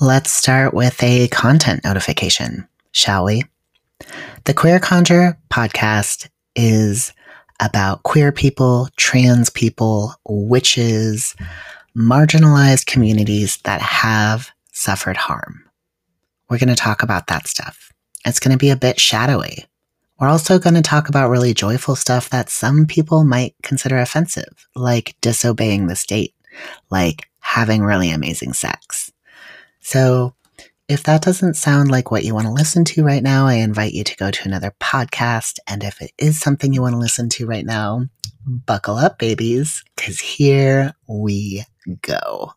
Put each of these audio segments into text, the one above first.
let's start with a content notification, shall we? The Queer Conjure podcast is about queer people, trans people, witches, marginalized communities that have suffered harm. We're going to talk about that stuff. It's going to be a bit shadowy. We're also going to talk about really joyful stuff that some people might consider offensive, like disobeying the state, like having really amazing sex. So if that doesn't sound like what you want to listen to right now, I invite you to go to another podcast. And if it is something you want to listen to right now, buckle up, babies, because here we go.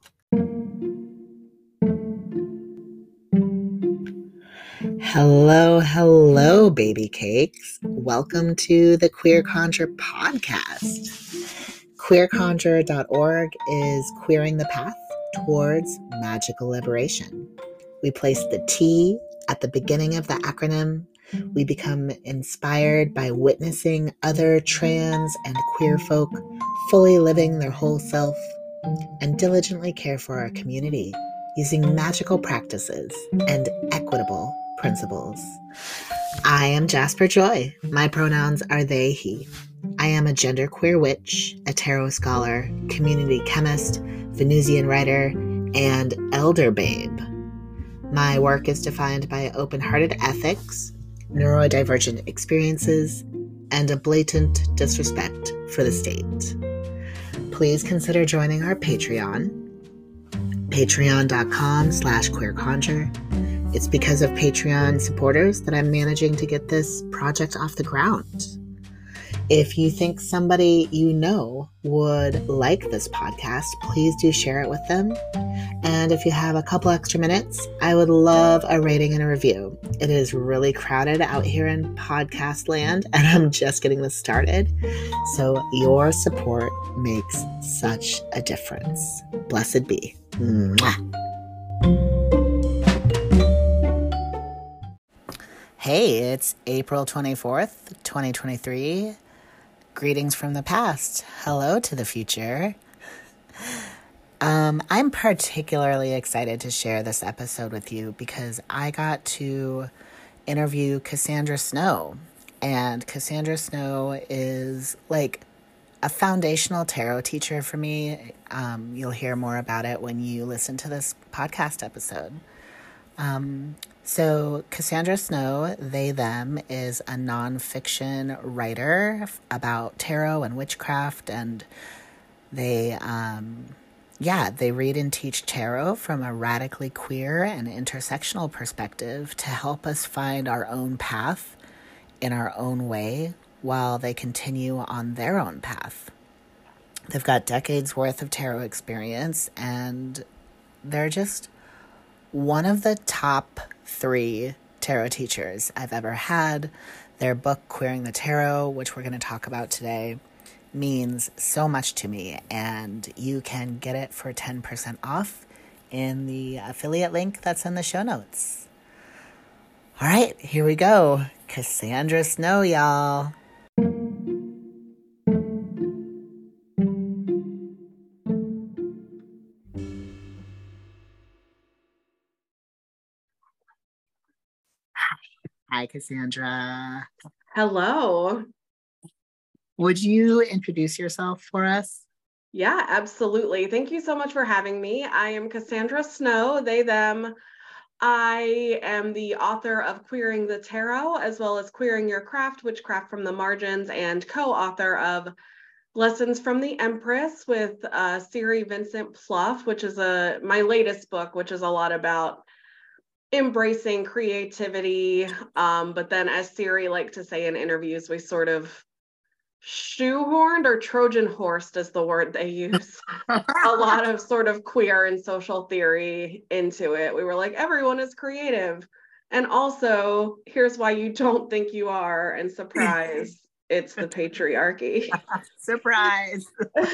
Hello, baby cakes. Welcome to the Queer Conjure podcast. QueerConjure.org is queering the path towards magical liberation. We place the T at the beginning of the acronym. We become inspired by witnessing other trans and queer folk fully living their whole self and diligently care for our community using magical practices and equitable principles. I am Jasper Joy. My pronouns are they, he. I am a genderqueer witch, a tarot scholar, community chemist, Venusian writer, and elder babe. My work is defined by open-hearted ethics, neurodivergent experiences, and a blatant disrespect for the state. Please consider joining our Patreon, patreon.com/queerconjure. It's because of Patreon supporters that I'm managing to get this project off the ground. If you think somebody you know would like this podcast, please do share it with them. And if you have a couple extra minutes, I would love a rating and a review. It is really crowded out here in podcast land, and I'm just getting this started. So your support makes such a difference. Blessed be. Mwah. Hey, it's April 24th, 2023. Greetings from the past. Hello to the future. I'm particularly excited to share this episode with you because I got to interview Cassandra Snow. And Cassandra Snow is like a foundational tarot teacher for me. You'll hear more about it when you listen to this podcast episode. So Cassandra Snow, they, them, is a nonfiction writer about tarot and witchcraft, and they read and teach tarot from a radically queer and intersectional perspective to help us find our own path in our own way while they continue on their own path. They've got decades worth of tarot experience, and they're just one of the top 3 tarot teachers I've ever had. Their book, Queering the Tarot, which we're going to talk about today, means so much to me, and you can get it for 10% off in the affiliate link that's in the show notes. All right, here we go. Cassandra Snow, y'all. Hi, Cassandra. Hello. Would you introduce yourself for us? Yeah, absolutely. Thank you so much for having me. I am Cassandra Snow, they, them. I am the author of Queering the Tarot, as well as Queering Your Craft, Witchcraft from the Margins, and co-author of Lessons from the Empress with Siri Vincent Plouffe, which is my latest book, which is a lot about embracing creativity. But then, as Siri liked to say in interviews, we sort of shoehorned or Trojan horsed is the word they use, a lot of sort of queer and social theory into it. We were like, everyone is creative. And also, here's why you don't think you are. And surprise, it's the patriarchy. Surprise.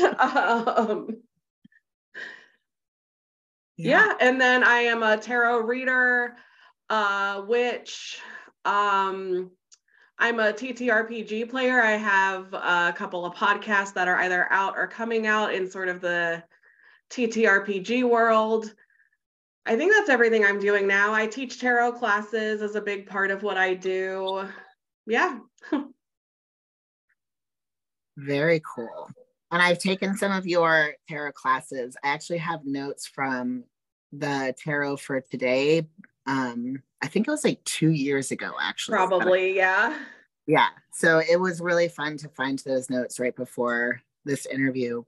Yeah, and then I am a tarot reader, witch. I'm a TTRPG player. I have a couple of podcasts that are either out or coming out in sort of the TTRPG world. I think that's everything I'm doing now. I teach tarot classes as a big part of what I do. Yeah. Very cool. And I've taken some of your tarot classes. I actually have notes from the tarot for today. I think it was like 2 years ago, actually. Probably, yeah. Yeah. So it was really fun to find those notes right before this interview.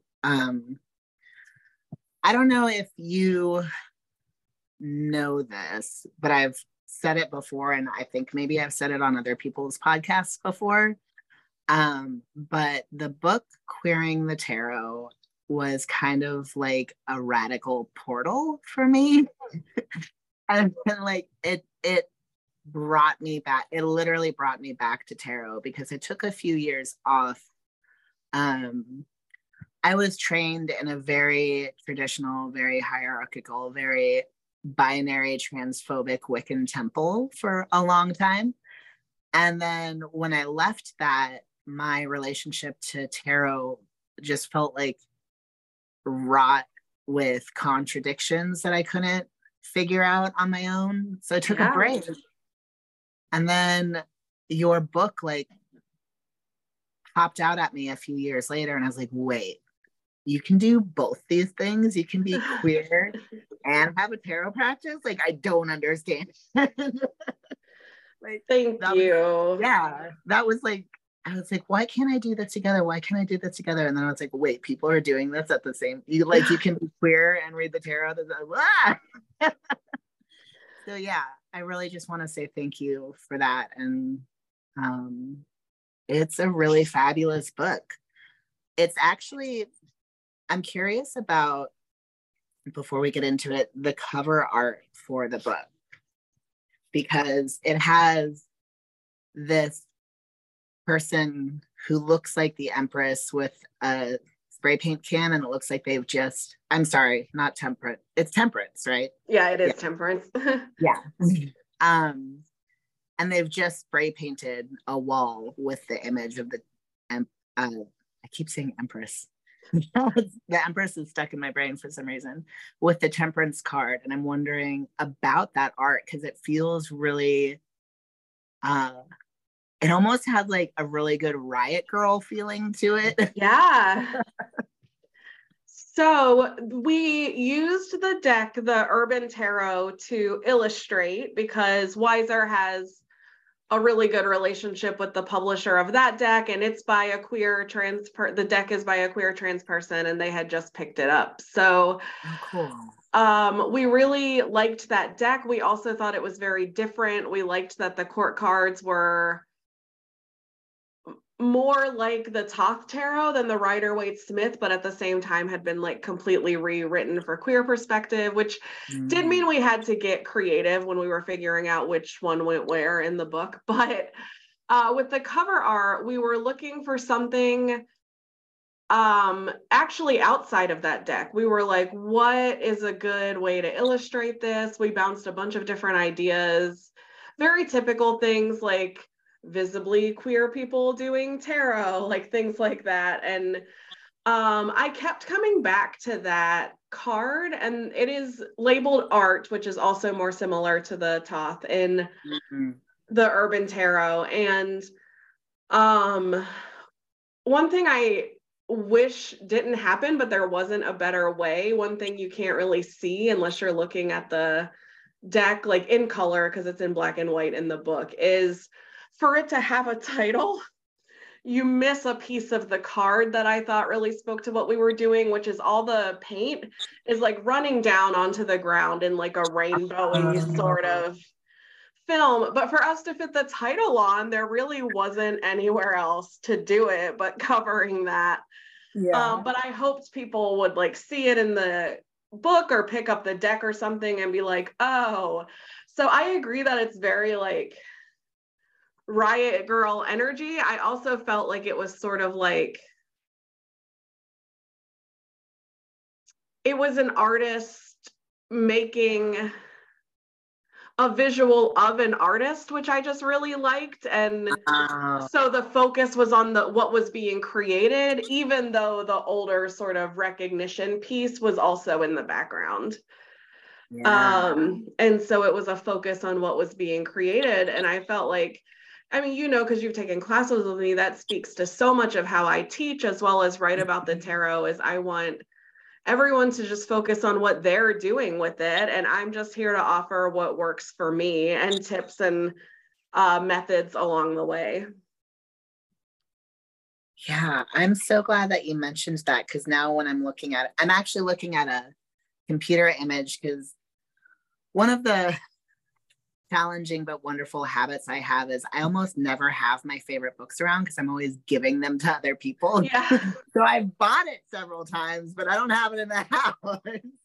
I don't know if you know this, but I've said it before, and I think maybe I've said it on other people's podcasts before. But the book Queering the Tarot was kind of like a radical portal for me. And like it brought me back. It literally brought me back to tarot because it took a few years off. I was trained in a very traditional, very hierarchical, very binary, transphobic Wiccan temple for a long time. And then when I left that, my relationship to tarot just felt like wrought with contradictions that I couldn't figure out on my own. So I took a break. And then your book like popped out at me a few years later, and I was like, wait, you can do both these things. You can be queer and have a tarot practice. Like, I don't understand. Like, thank you. That was like, I was like, why can't I do that together? Why can't I do that together? And then I was like, wait, people are doing this at the same, you can be queer and read the tarot. So yeah, I really just want to say thank you for that. And it's a really fabulous book. It's actually, I'm curious about, before we get into it, the cover art for the book, because it has this person who looks like the Empress with a spray paint can, and it looks like they've just, I'm sorry, not temperate. It's temperance, right? Yeah, it is temperance. Yeah. And they've just spray painted a wall with the image of the, I keep saying Empress. The Empress is stuck in my brain for some reason, with the temperance card. And I'm wondering about that art because it feels really, it almost has like a really good Riot Girl feeling to it. Yeah. So we used the deck, the Urban Tarot, to illustrate because Weiser has a really good relationship with the publisher of that deck, and it's by a queer trans the deck is by a queer trans person, and they had just picked it up. So cool. We really liked that deck. We also thought it was very different. We liked that the court cards were more like the Thoth Tarot than the Rider-Waite-Smith, but at the same time had been like completely rewritten for queer perspective, which did mean we had to get creative when we were figuring out which one went where in the book. But with the cover art, we were looking for something actually outside of that deck. We were like, what is a good way to illustrate this? We bounced a bunch of different ideas, very typical things like visibly queer people doing tarot, like things like that. And I kept coming back to that card, and it is labeled art, which is also more similar to the Thoth in the Urban Tarot. And one thing I wish didn't happen, but there wasn't a better way, one thing you can't really see unless you're looking at the deck like in color, because it's in black and white in the book, is for it to have a title, you miss a piece of the card that I thought really spoke to what we were doing, which is all the paint is like running down onto the ground in like a rainbowy sort of film. But for us to fit the title on, there really wasn't anywhere else to do it but covering that. But I hoped people would like see it in the book or pick up the deck or something and be like, oh. So I agree that it's very like Riot Girl energy. I also felt like it was sort of like, it was an artist making a visual of an artist, which I just really liked. And so the focus was on what was being created, even though the older sort of recognition piece was also in the background. Yeah. And so it was a focus on what was being created. And I felt like, I mean, because you've taken classes with me, that speaks to so much of how I teach as well as write about the tarot. Is I want everyone to just focus on what they're doing with it. And I'm just here to offer what works for me and tips and methods along the way. Yeah, I'm so glad that you mentioned that, because now when I'm looking at it, I'm actually looking at a computer image, because one of the challenging but wonderful habits I have is I almost never have my favorite books around because I'm always giving them to other people. Yeah. So I've bought it several times, but I don't have it in the house.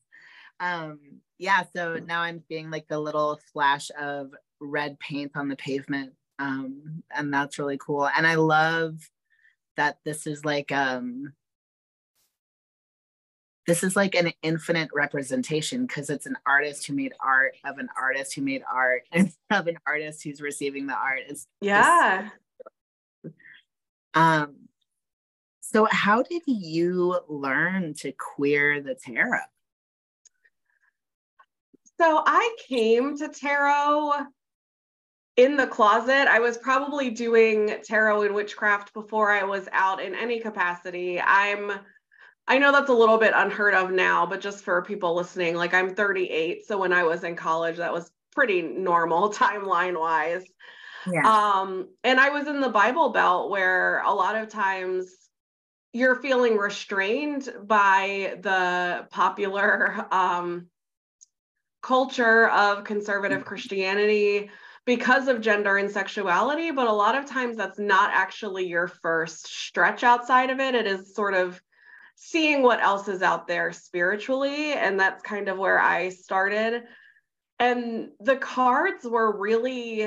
Yeah, so now I'm seeing like the little splash of red paint on the pavement. And that's really cool. And I love that this is like an infinite representation, because it's an artist who made art of an artist who made art and of an artist who's receiving the art. Yeah. So how did you learn to queer the tarot? So I came to tarot in the closet. I was probably doing tarot and witchcraft before I was out in any capacity. I know that's a little bit unheard of now, but just for people listening, like I'm 38. So when I was in college, that was pretty normal timeline wise. Yeah. And I was in the Bible Belt, where a lot of times you're feeling restrained by the popular culture of conservative Christianity because of gender and sexuality. But a lot of times that's not actually your first stretch outside of it. It is sort of seeing what else is out there spiritually. And that's kind of where I started. And the cards were really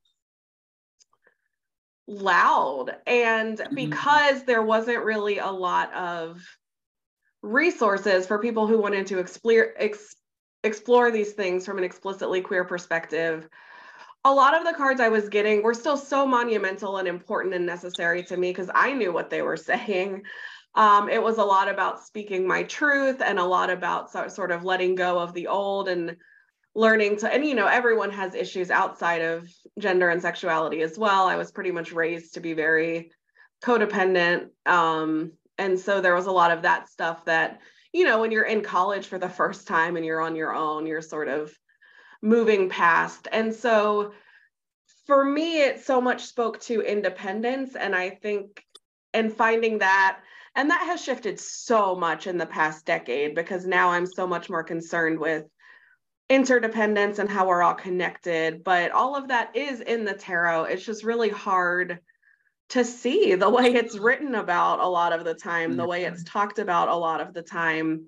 loud. And because there wasn't really a lot of resources for people who wanted to explore these things from an explicitly queer perspective, a lot of the cards I was getting were still so monumental and important and necessary to me because I knew what they were saying. It was a lot about speaking my truth and a lot about sort of letting go of the old and learning to, and everyone has issues outside of gender and sexuality as well. I was pretty much raised to be very codependent. And so there was a lot of that stuff that, when you're in college for the first time and you're on your own, you're sort of moving past. And so for me, it so much spoke to independence. And I think, and finding that, and that has shifted so much in the past decade, because now I'm so much more concerned with interdependence and how we're all connected. But all of that is in the tarot. It's just really hard to see the way it's written about a lot of the time, the way it's talked about a lot of the time.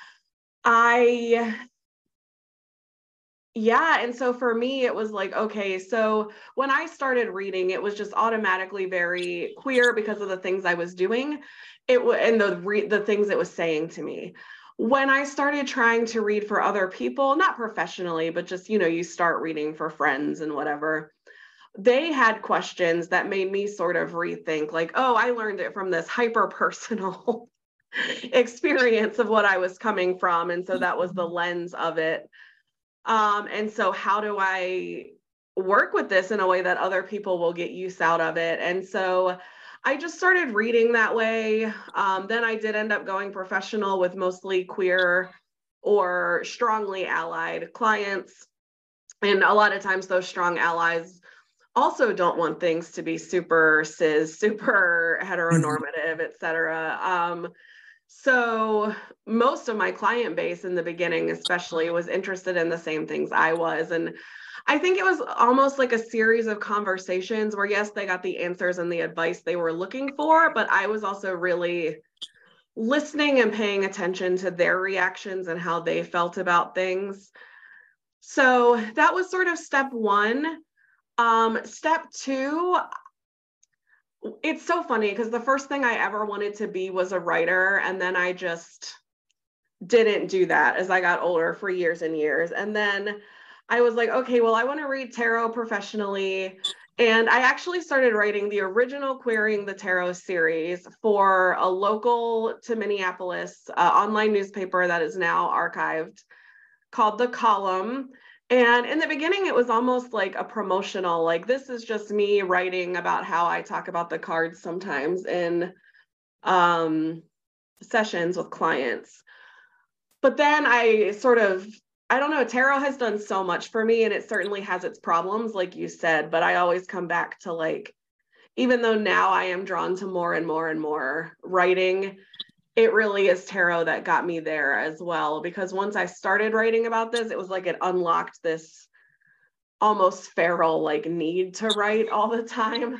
And so for me, it was like, okay, so when I started reading, it was just automatically very queer because of the things I was doing, and the things it was saying to me. When I started trying to read for other people, not professionally, but just, you start reading for friends and whatever, they had questions that made me sort of rethink, like, oh, I learned it from this hyper personal experience of what I was coming from. And so that was the lens of it. And so how do I work with this in a way that other people will get use out of it? And so I just started reading that way. Then I did end up going professional with mostly queer or strongly allied clients. And a lot of times those strong allies also don't want things to be super cis, super heteronormative, et cetera. So most of my client base in the beginning, especially, was interested in the same things I was. And I think it was almost like a series of conversations where, yes, they got the answers and the advice they were looking for, but I was also really listening and paying attention to their reactions and how they felt about things. So that was sort of step one. Step two, it's so funny because the first thing I ever wanted to be was a writer. And then I just didn't do that as I got older for years and years. And then I was like, okay, well, I want to read tarot professionally. And I actually started writing the original Queering the Tarot series for a local to Minneapolis online newspaper that is now archived. called The Column. And in the beginning, it was almost like a promotional, like this is just me writing about how I talk about the cards sometimes in sessions with clients. But then I don't know, tarot has done so much for me, and it certainly has its problems, like you said, but I always come back to, like, even though now I am drawn to more and more and more writing, it really is tarot that got me there as well. Because once I started writing about this, it was like it unlocked this almost feral like need to write all the time.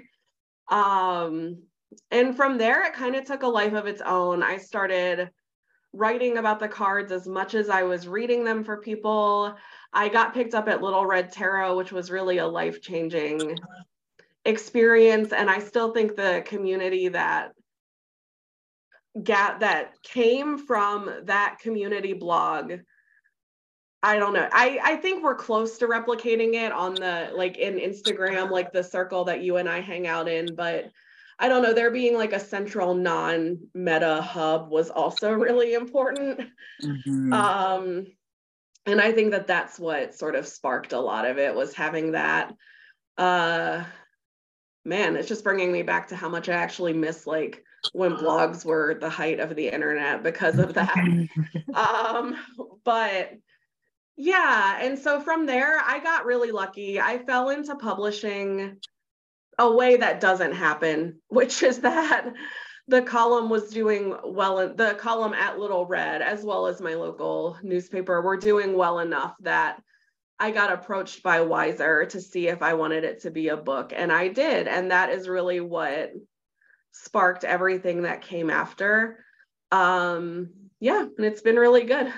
And from there, it kind of took a life of its own. I started writing about the cards as much as I was reading them for people. I got picked up at Little Red Tarot, which was really a life-changing experience. And I still think the community that came from that community blog, I don't know. I think we're close to replicating it on the, like, in Instagram, like the circle that you and I hang out in, but I don't know, there being like a central non-meta hub was also really important. And I think that that's what sort of sparked a lot of it, was having that. Man, it's just bringing me back to how much I actually miss, like, when blogs were the height of the internet because of that. But yeah, and so from there, I got really lucky. I fell into publishing a way that doesn't happen, which is that the column was doing well. The column at Little Red, as well as my local newspaper, were doing well enough that I got approached by Wiser to see if I wanted it to be a book, and I did. And that is really what sparked everything that came after. Yeah, and it's been really good.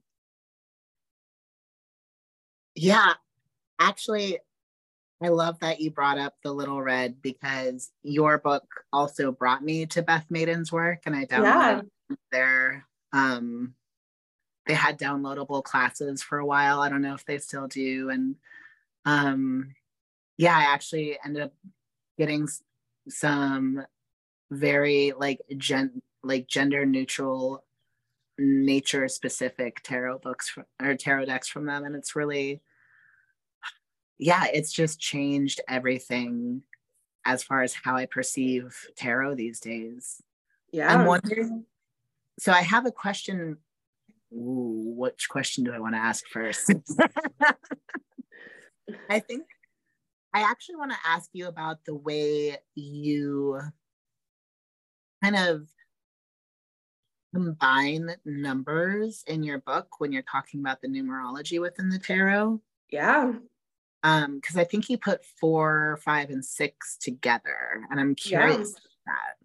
Yeah, actually, I love that you brought up the Little Red, because your book also brought me to Beth Maiden's work, and I downloaded their they had downloadable classes for a while. I don't know if they still do. And yeah, I actually ended up getting some very like gender neutral, nature specific tarot books or tarot decks from them, and it's really, yeah, it's just changed everything as far as how I perceive tarot these days. Yeah. I'm wondering, so I have a question. Ooh, which question do I want to ask first? I think I actually want to ask you about the way you kind of combine numbers in your book when you're talking about the numerology within the tarot. Yeah. Because I think you put 4, 5, and 6 together, and I'm curious about that.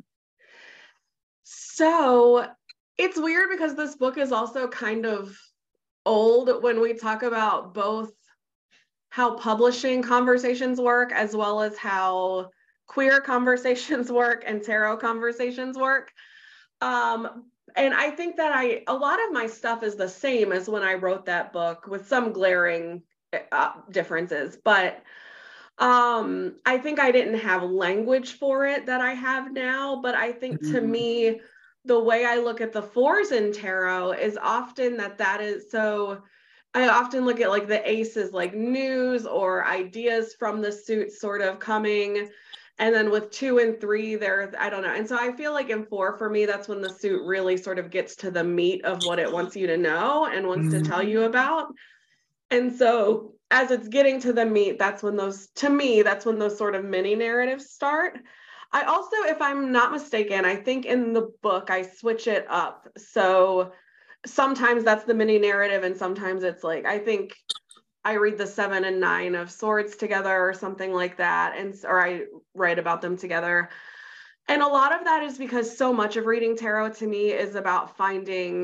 So it's weird because this book is also kind of old when we talk about both how publishing conversations work as well as how queer conversations work and tarot conversations work. And I think that a lot of my stuff is the same as when I wrote that book, with some glaring differences, but I think I didn't have language for it that I have now. But I think to me, the way I look at the 4s in tarot is often that is, so I often look at like the aces, like news or ideas from the suit sort of coming. And then with 2 and 3, I don't know. And so I feel like in 4, for me, that's when the suit really sort of gets to the meat of what it wants you to know and wants to tell you about. And so as it's getting to the meat, that's when those sort of mini narratives start. I also, if I'm not mistaken, I think in the book I switch it up. So sometimes that's the mini narrative, and sometimes it's like, I think I read the 7 and 9 of Swords together or something like that, or I write about them together. And a lot of that is because so much of reading tarot to me is about finding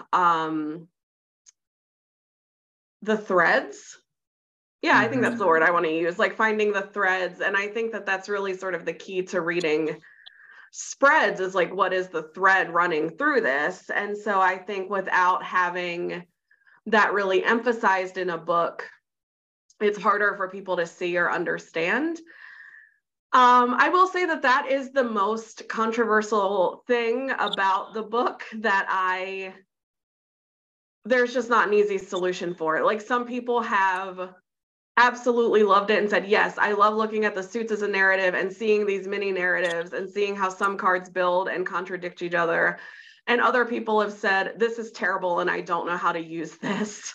the threads. Yeah, I think that's the word I want to use, like finding the threads. And I think that that's really sort of the key to reading spreads, is like, what is the thread running through this? And so I think without having that really emphasized in a book, it's harder for people to see or understand. I will say that is the most controversial thing about the book that I there's just not an easy solution for it. Like some people have absolutely loved it and said, yes, I love looking at the suits as a narrative and seeing these mini narratives and seeing how some cards build and contradict each other. And other people have said, this is terrible and I don't know how to use this.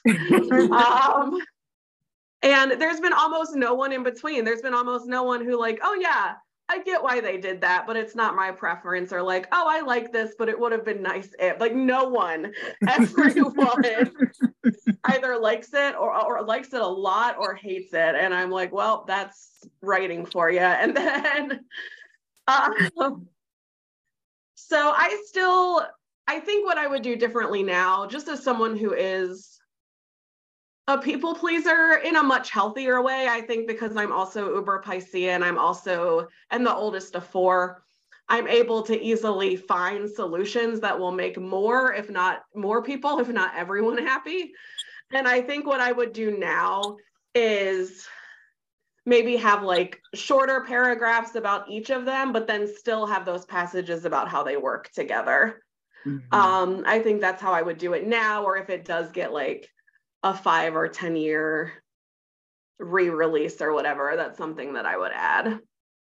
And there's been almost no one in between. There's been almost no one who like, oh yeah, I get why they did that, but it's not my preference. Or like, oh, I like this, but it would have been nice if. Like no one, everyone either likes it or likes it a lot or hates it. And I'm like, well, that's writing for you. And then, so I think what I would do differently now, just as someone who is a people pleaser in a much healthier way, I think, because I'm also uber Piscean, and the oldest of four, I'm able to easily find solutions that will make more, if not more people, if not everyone happy. And I think what I would do now is maybe have like shorter paragraphs about each of them, but then still have those passages about how they work together. Mm-hmm. I think that's how I would do it now, or if it does get like a 5 or 10 year re-release or whatever, that's something that I would add.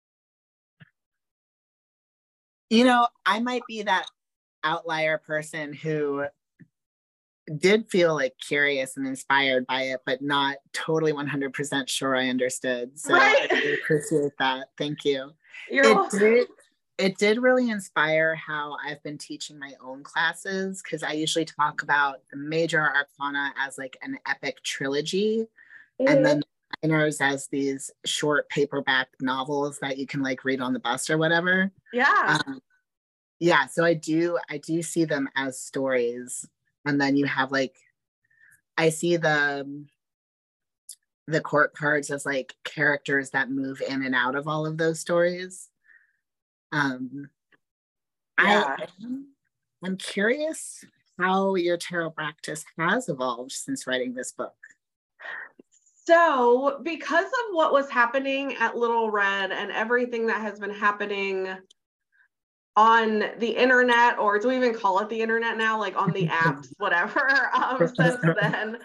You know, I might be that outlier person who did feel like curious and inspired by it, but not totally 100% sure I understood. So right. I really appreciate that. Thank you. It did really inspire how I've been teaching my own classes, because I usually talk about the major arcana as like an epic trilogy, and then the minors as these short paperback novels that you can like read on the bus or whatever. Yeah. Yeah, so I do see them as stories, and then you have like, I see the court cards as like characters that move in and out of all of those stories. Yeah. I'm curious how your tarot practice has evolved since writing this book. So, because of what was happening at Little Red and everything that has been happening on the internet, or do we even call it the internet now? Like on the apps, whatever, since then,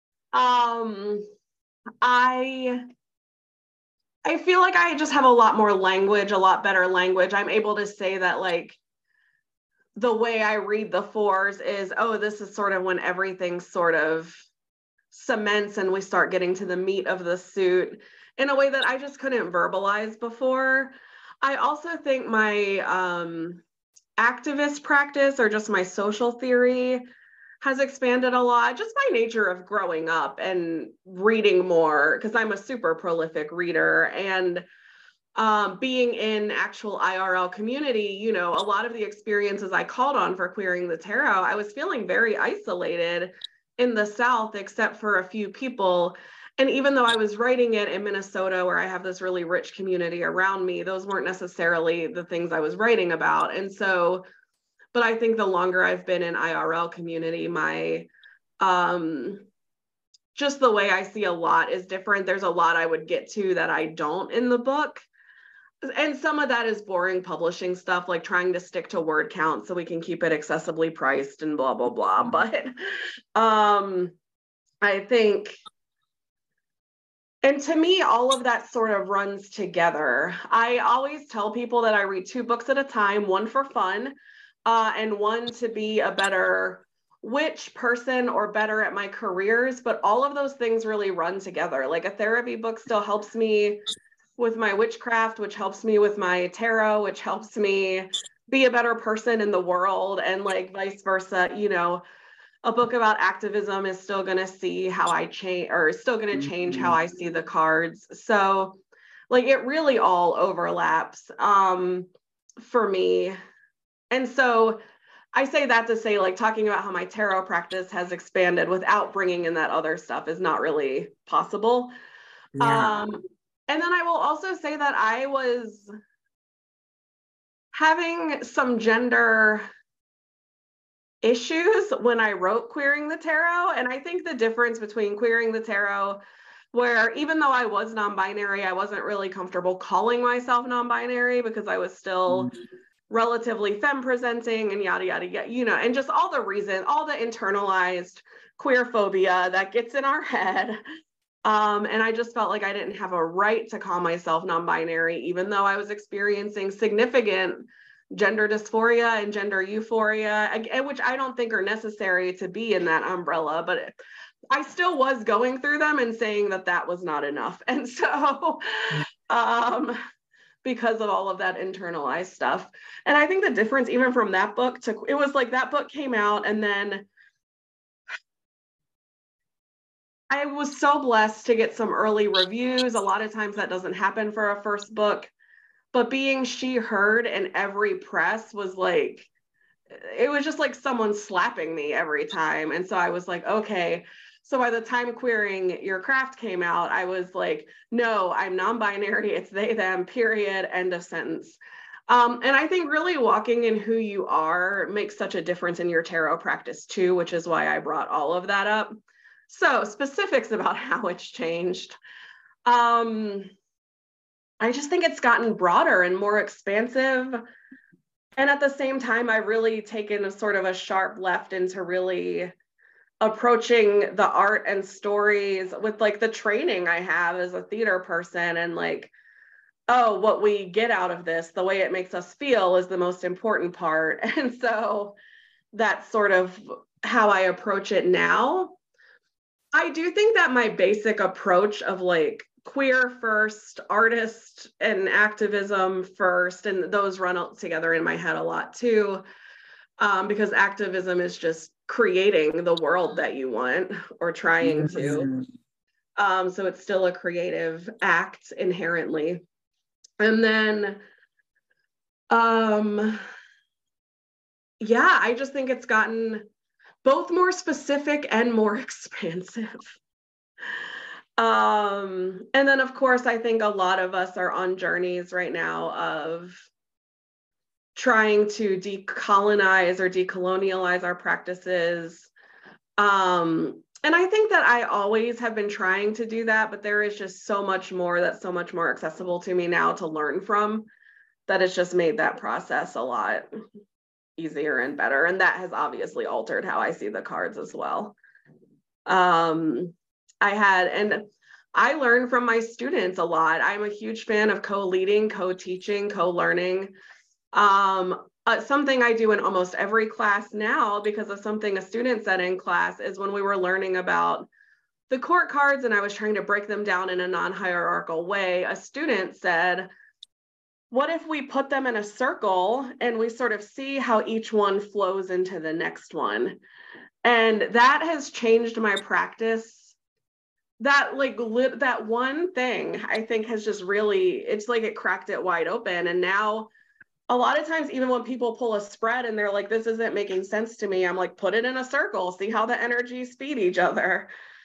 I feel like I just have a lot more language, a lot better language. I'm able to say that like the way I read the fours is, oh, this is sort of when everything sort of cements and we start getting to the meat of the suit in a way that I just couldn't verbalize before. I also think my activist practice, or just my social theory, has expanded a lot, just by nature of growing up and reading more, because I'm a super prolific reader, and being in actual IRL community, you know, a lot of the experiences I called on for Queering the Tarot, I was feeling very isolated in the South, except for a few people. And even though I was writing it in Minnesota, where I have this really rich community around me, those weren't necessarily the things I was writing about. And so, but I think the longer I've been in IRL community, my just the way I see a lot is different. There's a lot I would get to that I don't in the book. And some of that is boring publishing stuff, like trying to stick to word count so we can keep it accessibly priced and blah, blah, blah. But I think, and to me, all of that sort of runs together. I always tell people that I read 2 books at a time, one for fun, and one to be a better witch person or better at my careers. But all of those things really run together. Like a therapy book still helps me with my witchcraft, which helps me with my tarot, which helps me be a better person in the world, and like vice versa. You know, a book about activism is still going to see how I change, or still going to change how I see the cards. So like it really all overlaps for me. And so I say that to say, like, talking about how my tarot practice has expanded without bringing in that other stuff is not really possible. Yeah. And then I will also say that I was having some gender issues when I wrote Queering the Tarot. And I think the difference between Queering the Tarot, where even though I was non-binary, I wasn't really comfortable calling myself non-binary because I was still relatively femme presenting and yada, yada, yada, you know, and just all the reason, all the internalized queer phobia that gets in our head. And I just felt like I didn't have a right to call myself non-binary, even though I was experiencing significant gender dysphoria and gender euphoria, which I don't think are necessary to be in that umbrella, but I still was going through them and saying that that was not enough. And so, because of all of that internalized stuff. And I think the difference, even from that book to, it was like that book came out, and then I was so blessed to get some early reviews. A lot of times that doesn't happen for a first book, but being She Heard in every press was like, it was just like someone slapping me every time. And so I was like, okay. So by the time Queering Your Craft came out, I was like, no, I'm non-binary. It's they, them, period, end of sentence. And I think really walking in who you are makes such a difference in your tarot practice too, which is why I brought all of that up. So specifics about how it's changed. I just think it's gotten broader and more expansive. And at the same time, I really taken a sort of a sharp left into really approaching the art and stories with like the training I have as a theater person, and like, oh, what we get out of this, the way it makes us feel is the most important part. And so that's sort of how I approach it now. I do think that my basic approach of like queer first, artist and activism first, and those run together in my head a lot too, because activism is just creating the world that you want or trying to. So it's still a creative act inherently. And then, yeah, I just think it's gotten both more specific and more expansive. And then, of course, I think a lot of us are on journeys right now of trying to decolonize or decolonialize our practices. And I think that I always have been trying to do that, but there is just so much more that's so much more accessible to me now to learn from, that it's just made that process a lot easier and better. And that has obviously altered how I see the cards as well. And I learn from my students a lot. I'm a huge fan of co-leading, co-teaching, co-learning. Something I do in almost every class now, because of something a student said in class, is when we were learning about the court cards and I was trying to break them down in a non-hierarchical way, a student said, what if we put them in a circle and we sort of see how each one flows into the next one? And that has changed my practice. That that one thing I think has just really, it's like it cracked it wide open. And now a lot of times, even when people pull a spread and they're like, this isn't making sense to me, I'm like, put it in a circle, see how the energies feed each other.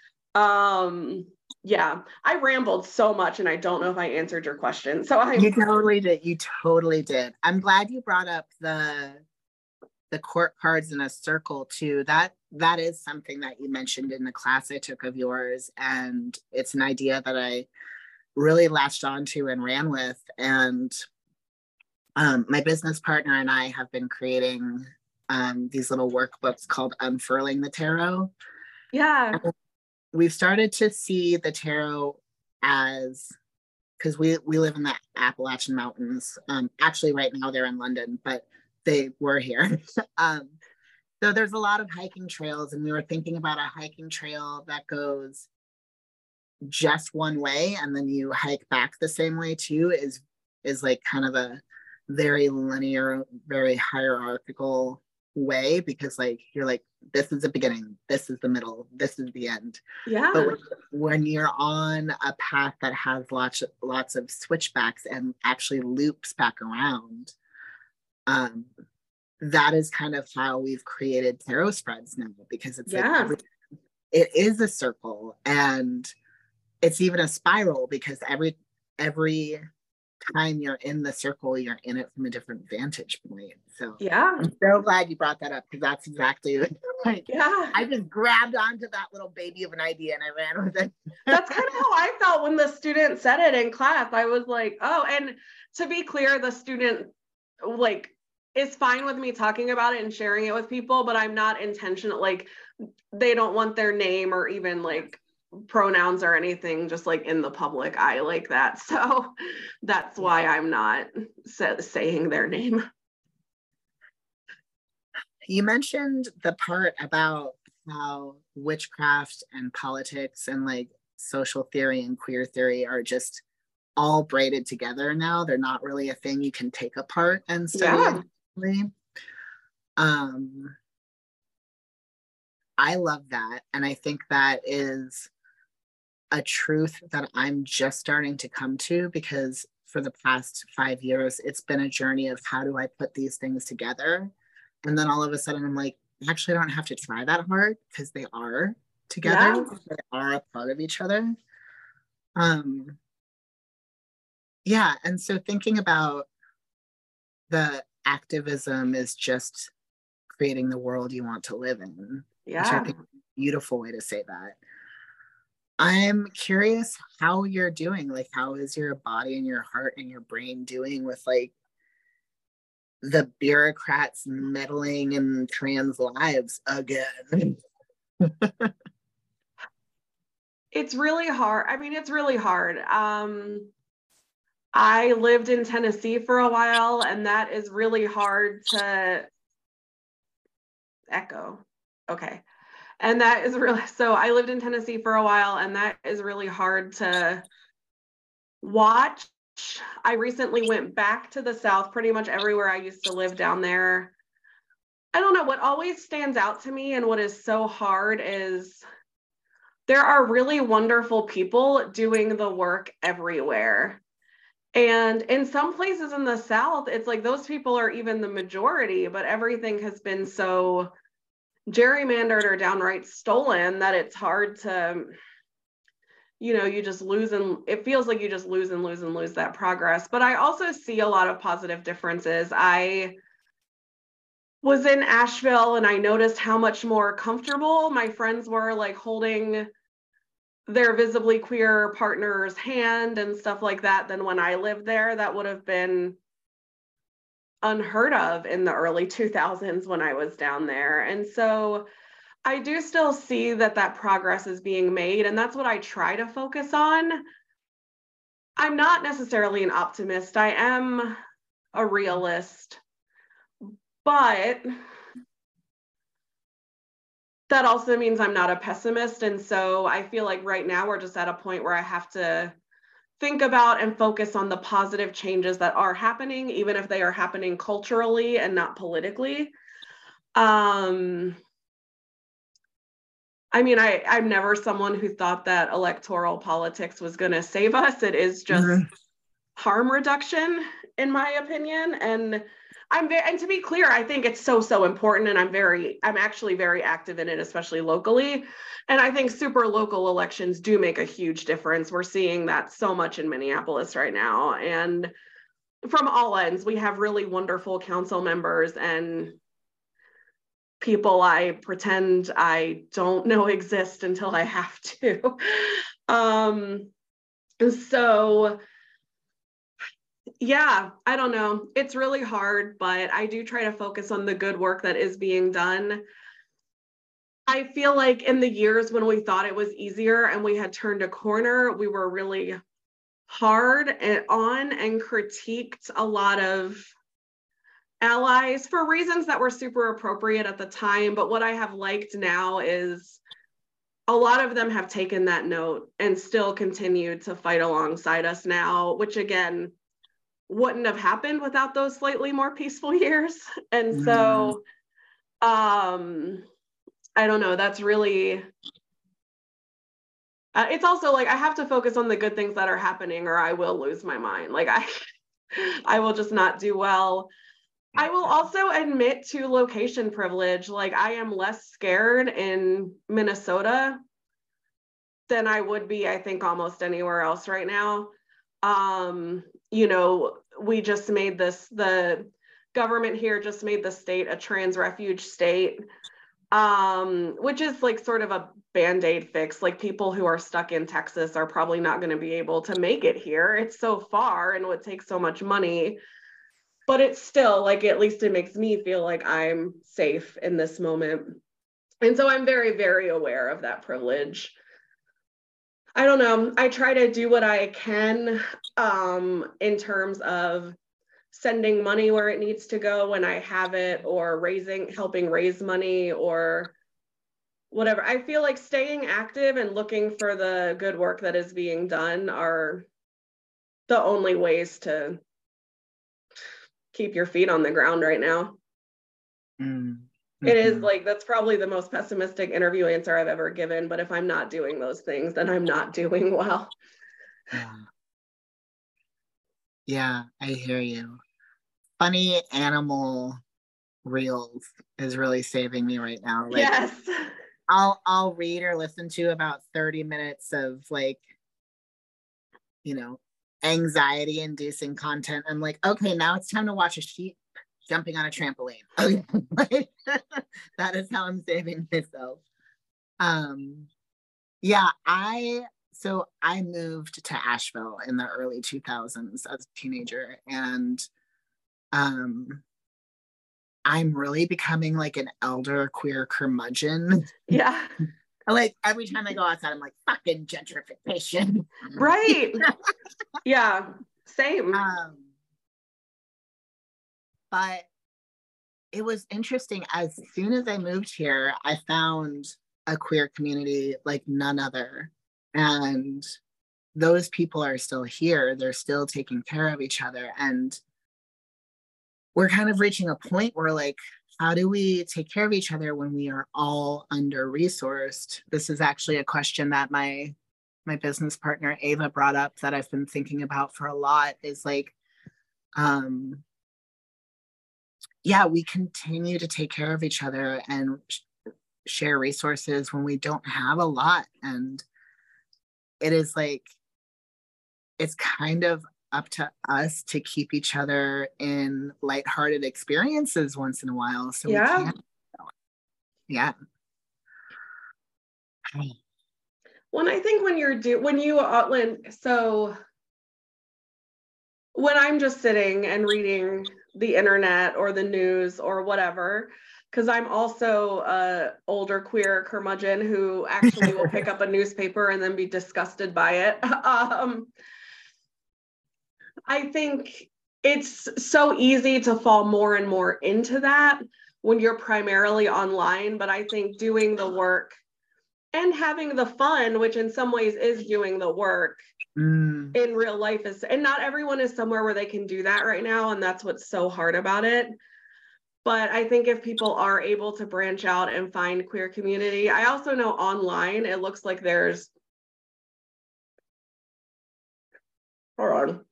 Yeah, I rambled so much and I don't know if I answered your question. So You totally did. You totally did. I'm glad you brought up the court cards in a circle too. That is something that you mentioned in the class I took of yours, and it's an idea that I really latched onto and ran with. And my business partner and I have been creating these little workbooks called Unfurling the Tarot. Yeah. And we've started to see the tarot as, because we live in the Appalachian Mountains. Actually, right now they're in London, but they were here. So there's a lot of hiking trails, and we were thinking about a hiking trail that goes just one way, and then you hike back the same way too, is like kind of a very linear, very hierarchical way, because like you're like, this is the beginning, this is the middle, this is the end. Yeah. But when you're on a path that has lots of switchbacks and actually loops back around, that is kind of how we've created tarot spreads now, because it's like it is a circle, and it's even a spiral, because every time you're in the circle, you're in it from a different vantage point. So yeah, I'm so glad you brought that up, because that's exactly like, yeah, I just grabbed onto that little baby of an idea and I ran with it. That's kind of how I felt when the student said it in class. I was like, oh, and to be clear, the student like is fine with me talking about it and sharing it with people, but I'm not intentional. Like, they don't want their name or even like pronouns or anything just like in the public eye like that. So that's why I'm not saying their name. You mentioned the part about how witchcraft and politics and like social theory and queer theory are just all braided together now. They're not really a thing you can take apart and study Yeah. individually. Um, I love that. And I think that is a truth that I'm just starting to come to, because for the past 5 years, it's been a journey of how do I put these things together? And then all of a sudden, I'm like, actually, I don't have to try that hard because they are together. Yeah. They are a part of each other. Um, yeah. And so thinking about the activism is just creating the world you want to live in, which I Yeah. think is a beautiful way to say that. I'm curious how you're doing. Like, how is your body and your heart and your brain doing with like the bureaucrats meddling in trans lives again? It's really hard. I mean, it's really hard. I lived in Tennessee for a while, and that is really hard to echo. Okay. And that is really, so I lived in Tennessee for a while, and that is really hard to watch. I recently went back to the South, pretty much everywhere I used to live down there. I don't know, what always stands out to me and what is so hard is there are really wonderful people doing the work everywhere. And in some places in the South, it's like those people are even the majority, but everything has been so gerrymandered or downright stolen that it's hard to, you just lose, and it feels like you just lose and lose and lose that progress. But I also see a lot of positive differences. I was in Asheville and I noticed how much more comfortable my friends were, like holding their visibly queer partner's hand and stuff like that, than when I lived there. That would have been unheard of in the early 2000s when I was down there. And so I do still see that progress is being made, and that's what I try to focus on. I'm not necessarily an optimist. I am a realist, but that also means I'm not a pessimist. And so I feel like right now we're just at a point where I have to think about and focus on the positive changes that are happening, even if they are happening culturally and not politically. I mean, I'm never someone who thought that electoral politics was going to save us. It is just harm reduction, in my opinion. And and to be clear, I think it's so important, and I'm actually very active in it, especially locally. And I think super local elections do make a huge difference. We're seeing that so much in Minneapolis right now, and from all ends, we have really wonderful council members and people I pretend I don't know exist until I have to. So yeah, I don't know. It's really hard, but I do try to focus on the good work that is being done. I feel like in the years when we thought it was easier and we had turned a corner, we were really hard on and critiqued a lot of allies for reasons that were super appropriate at the time. But what I have liked now is a lot of them have taken that note and still continue to fight alongside us now, which again, wouldn't have happened without those slightly more peaceful years. And so, I don't know, that's really, it's also like, I have to focus on the good things that are happening or I will lose my mind. Like I will just not do well. I will also admit to location privilege. Like, I am less scared in Minnesota than I would be, I think, almost anywhere else right now. We just made the government here just made the state a trans refuge state, which is like sort of a band-aid fix. Like, people who are stuck in Texas are probably not going to be able to make it here. It's so far and would take so much money. but it's still like, at least it makes me feel like I'm safe in this moment. And so I'm very, very aware of that privilege. I don't know. I try to do what I can in terms of sending money where it needs to go when I have it, or helping raise money, or whatever. I feel like staying active and looking for the good work that is being done are the only ways to keep your feet on the ground right now. Mm-hmm. It is like, that's probably the most pessimistic interview answer I've ever given, but if I'm not doing those things, then I'm not doing well. Yeah. Yeah, I hear you. Funny animal reels is really saving me right now. Like, Yes. I'll read or listen to about 30 minutes of like, anxiety inducing content. I'm like, okay, now it's time to watch a sheep jumping on a trampoline. Okay. Like, that is how I'm saving myself. Yeah, I moved to Asheville in the early 2000s as a teenager, and I'm really becoming like an elder queer curmudgeon. Yeah. Like every time I go outside, I'm like, fucking gentrification. Right. Yeah. Same. But it was interesting. As soon as I moved here, I found a queer community like none other. And those people are still here. They're still taking care of each other. And we're kind of reaching a point where, like, how do we take care of each other when we are all under resourced? This is actually a question that my business partner Ava brought up that I've been thinking about for a lot, is like, yeah, we continue to take care of each other and share resources when we don't have a lot. And it is like, it's kind of up to us to keep each other in lighthearted experiences once in a while. So yeah. we can't. Yeah. When I think when I'm just sitting and reading the internet or the news or whatever, because I'm also a older queer curmudgeon who actually will pick up a newspaper and then be disgusted by it. I think it's so easy to fall more and more into that when you're primarily online, but I think doing the work and having the fun, which in some ways is doing the work in real life, and not everyone is somewhere where they can do that right now, and that's what's so hard about it. But I think if people are able to branch out and find queer community, I also know online it looks like there's, hold on,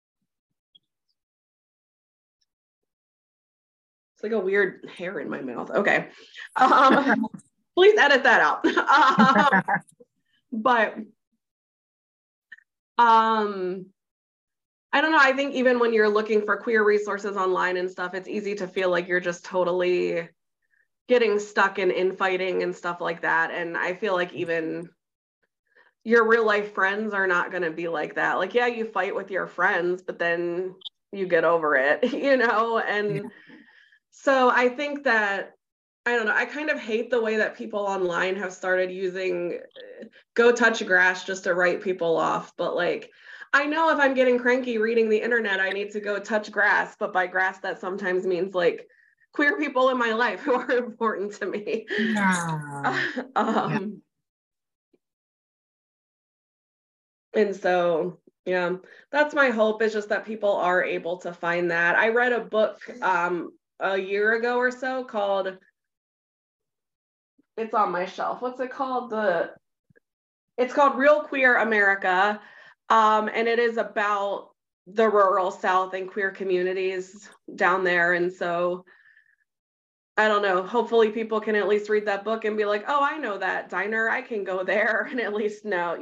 it's like a weird hair in my mouth. Okay. Please edit that out. But I don't know. I think even when you're looking for queer resources online and stuff, it's easy to feel like you're just totally getting stuck in infighting and stuff like that. And I feel like even your real life friends are not going to be like that. Like, yeah, you fight with your friends, but then you get over it, And so I think that, I don't know, I kind of hate the way that people online have started using go touch grass just to write people off. But like, I know if I'm getting cranky reading the internet, I need to go touch grass. But by grass, that sometimes means like queer people in my life who are important to me. Yeah. And so, yeah, that's my hope, is just that people are able to find that. I read a book a year ago or so called, it's on my shelf. What's it called? It's called Real Queer America. And it is about the rural South and queer communities down there. And so I don't know, hopefully people can at least read that book and be like, oh, I know that diner, I can go there, and at least know,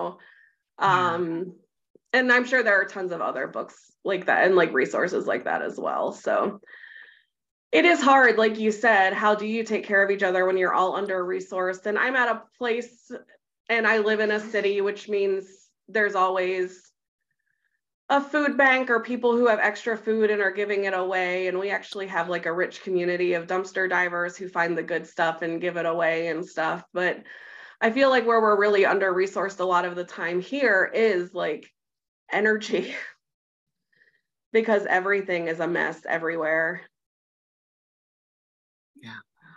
and I'm sure there are tons of other books like that and like resources like that as well. So it is hard, like you said, how do you take care of each other when you're all under resourced? And I'm at a place, and I live in a city, which means there's always a food bank or people who have extra food and are giving it away. And we actually have like a rich community of dumpster divers who find the good stuff and give it away and stuff. But I feel like where we're really under resourced a lot of the time here is like energy because everything is a mess everywhere. Yeah.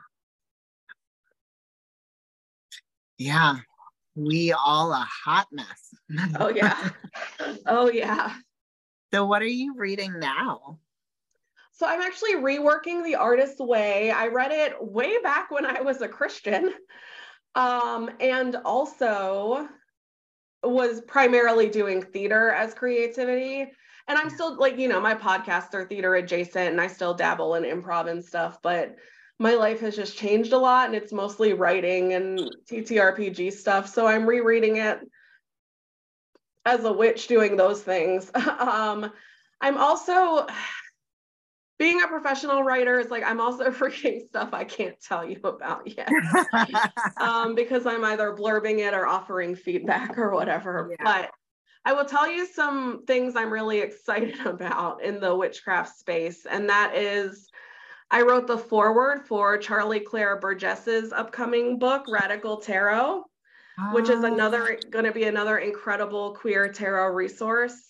Yeah. We all a hot mess. Oh, yeah. Oh, yeah. So what are you reading now? So I'm actually reworking The Artist's Way. I read it way back when I was a Christian, and also was primarily doing theater as creativity. And I'm still like, my podcasts are theater adjacent and I still dabble in improv and stuff, but my life has just changed a lot and it's mostly writing and TTRPG stuff. So I'm rereading it as a witch doing those things. I'm also being a professional writer is like I'm also reading stuff I can't tell you about yet because I'm either blurbing it or offering feedback or whatever. Yeah. But I will tell you some things I'm really excited about in the witchcraft space, and that is I wrote the foreword for Charlie Claire Burgess's upcoming book, Radical Tarot, which is going to be another incredible queer tarot resource.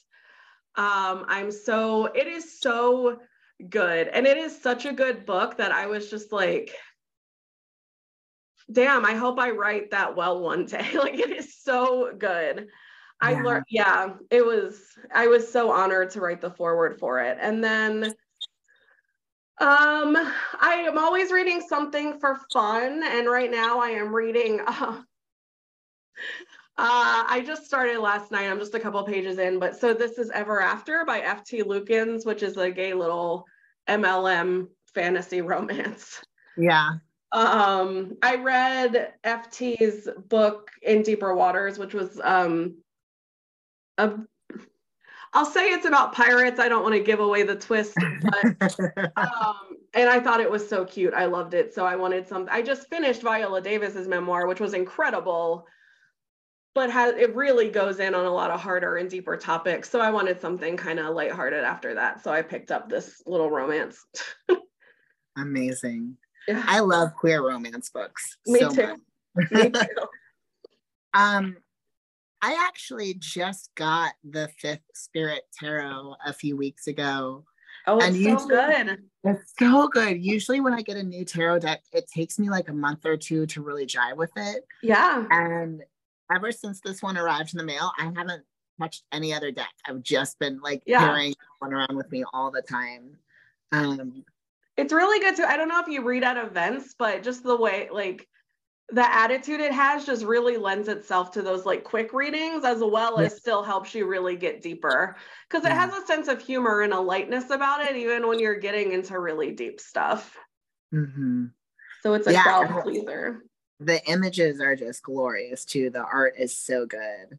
It is so good. And it is such a good book that I was just like, damn, I hope I write that well one day. Like it is so good. I was so honored to write the foreword for it. And then I am always reading something for fun. And right now I am reading I just started last night. I'm just a couple pages in, but so This Is Ever After by F.T. Lukens, which is a gay little MLM fantasy romance. Yeah. I read FT's book In Deeper Waters, which was I'll say it's about pirates. I don't want to give away the twist, but and I thought it was so cute. I loved it. So I wanted some. I just finished Viola Davis's memoir, which was incredible, but it really goes in on a lot of harder and deeper topics. So I wanted something kind of lighthearted after that. So I picked up this little romance. Amazing. Yeah. I love queer romance books. Me too. Me too. I actually just got the Fifth Spirit Tarot a few weeks ago. Oh, it's so good. It's so good. Usually when I get a new tarot deck, it takes me like a month or two to really jive with it. Yeah. And ever since this one arrived in the mail, I haven't touched any other deck. I've just been like carrying one around with me all the time. It's really good too. I don't know if you read at events, but just the way, like, the attitude it has just really lends itself to those like quick readings, as well as still helps you really get deeper because it has a sense of humor and a lightness about it, even when you're getting into really deep stuff. Mm-hmm. So it's a crowd pleaser. The images are just glorious too. The art is so good.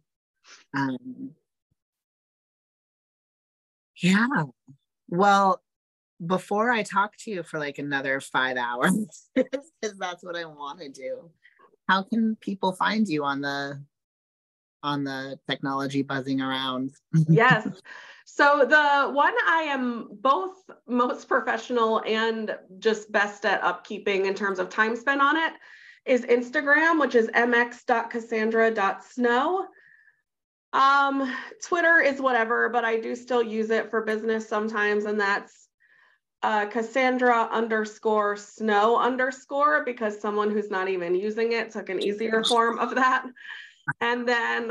Yeah. Well, before I talk to you for like another 5 hours, because that's what I want to do, how can people find you on the technology buzzing around? Yes. So the one I am both most professional and just best at upkeeping in terms of time spent on it is Instagram, which is mx.cassandra.snow. Twitter is whatever, but I do still use it for business sometimes, and that's Cassandra_Snow_ because someone who's not even using it took an easier form of that. And then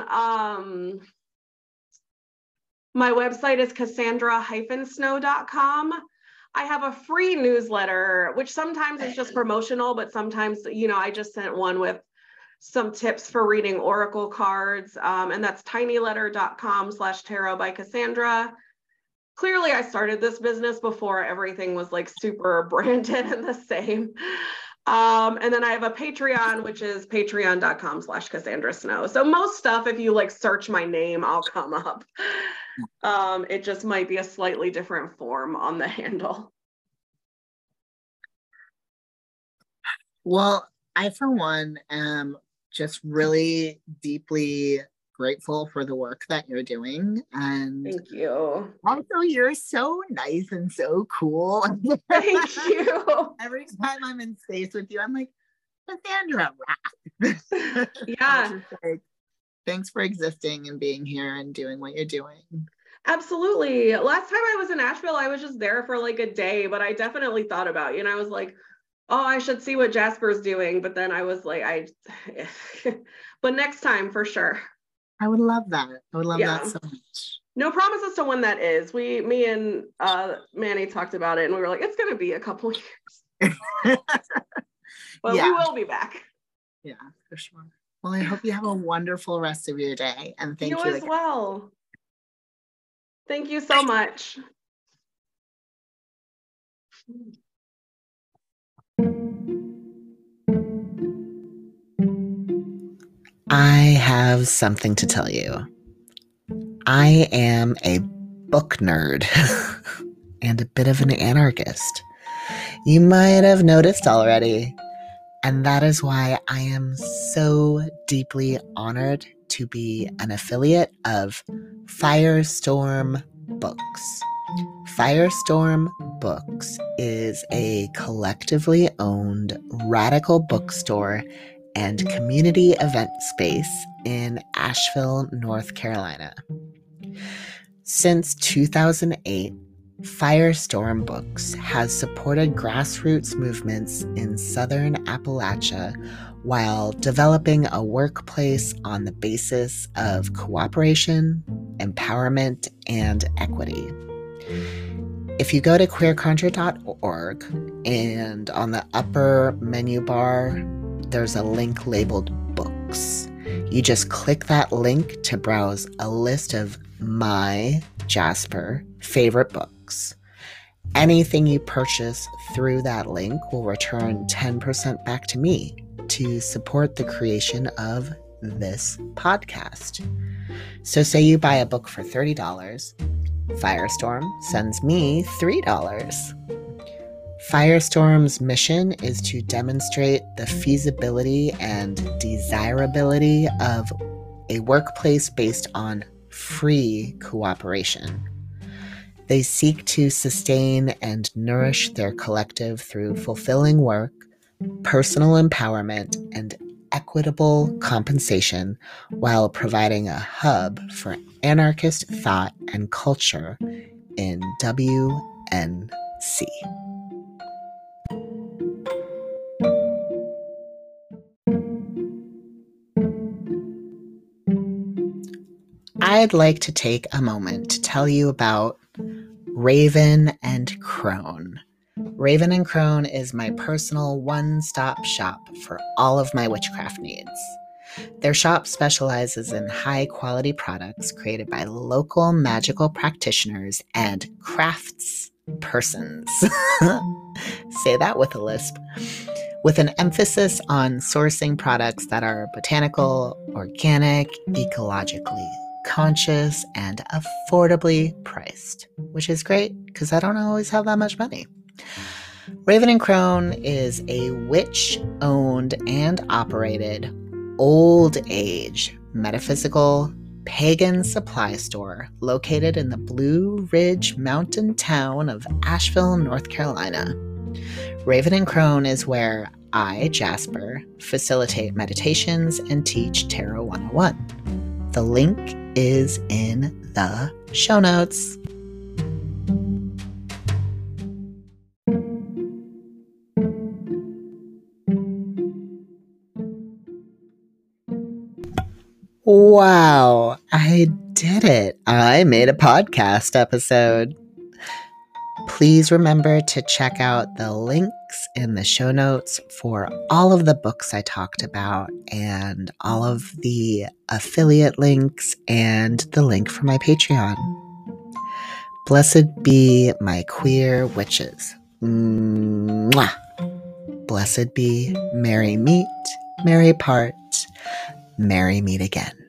my website is cassandra-snow.com. I have a free newsletter, which sometimes is just promotional, but sometimes, I just sent one with some tips for reading oracle cards. And that's tinyletter.com/tarot by Cassandra. Clearly, I started this business before everything was like super branded and the same. And then I have a Patreon, which is patreon.com/CassandraSnow. So most stuff, if you like search my name, I'll come up. It just might be a slightly different form on the handle. Well, I, for one, am just really deeply grateful for the work that you're doing. And Thank you. also, you're so nice and so cool. Thank you. Every time I'm in space with you, I'm like, Cassandra. Yeah. Like, thanks for existing and being here and doing what you're doing. Absolutely. Last time I was in Nashville, I was just there for like a day, but I definitely thought about you. And I was like, oh, I should see what Jasper's doing. But then I was like, but next time for sure. I would love that. I would love that Yeah. so much. No promises to when that is. Me and Manny talked about it and we were like, it's going to be a couple years. But we will be back. Yeah, for sure. Well, I hope you have a wonderful rest of your day. And thank you as again. Well. Thank you so much. I have something to tell you. I am a book nerd and a bit of an anarchist. You might have noticed already. And that is why I am so deeply honored to be an affiliate of Firestorm Books. Firestorm Books is a collectively owned radical bookstore and community event space in Asheville, North Carolina. Since 2008, Firestorm Books has supported grassroots movements in Southern Appalachia while developing a workplace on the basis of cooperation, empowerment, and equity. If you go to queerconjure.org and on the upper menu bar, there's a link labeled Books. You just click that link to browse a list of my, Jasper, favorite books. Anything you purchase through that link will return 10% back to me to support the creation of this podcast. So say you buy a book for $30, Firestorm sends me $3. Firestorm's mission is to demonstrate the feasibility and desirability of a workplace based on free cooperation. They seek to sustain and nourish their collective through fulfilling work, personal empowerment, and equitable compensation while providing a hub for anarchist thought and culture in WNC. I'd like to take a moment to tell you about Raven and Crone. Raven and Crone is my personal one-stop shop for all of my witchcraft needs. Their shop specializes in high-quality products created by local magical practitioners and crafts persons. Say that with a lisp. With an emphasis on sourcing products that are botanical, organic, ecologically conscious, and affordably priced, which is great because I don't always have that much money. Raven and Crone is a witch-owned and operated old age metaphysical pagan supply store located in the Blue Ridge mountain town of Asheville, North Carolina. Raven and Crone is where I, Jasper, facilitate meditations and teach Tarot 101. The link is in the show notes. Wow, I did it. I made a podcast episode. Please remember to check out the links in the show notes for all of the books I talked about and all of the affiliate links and the link for my Patreon. Blessed be my queer witches. Mwah. Blessed be merry meet, merry part, merry meet again.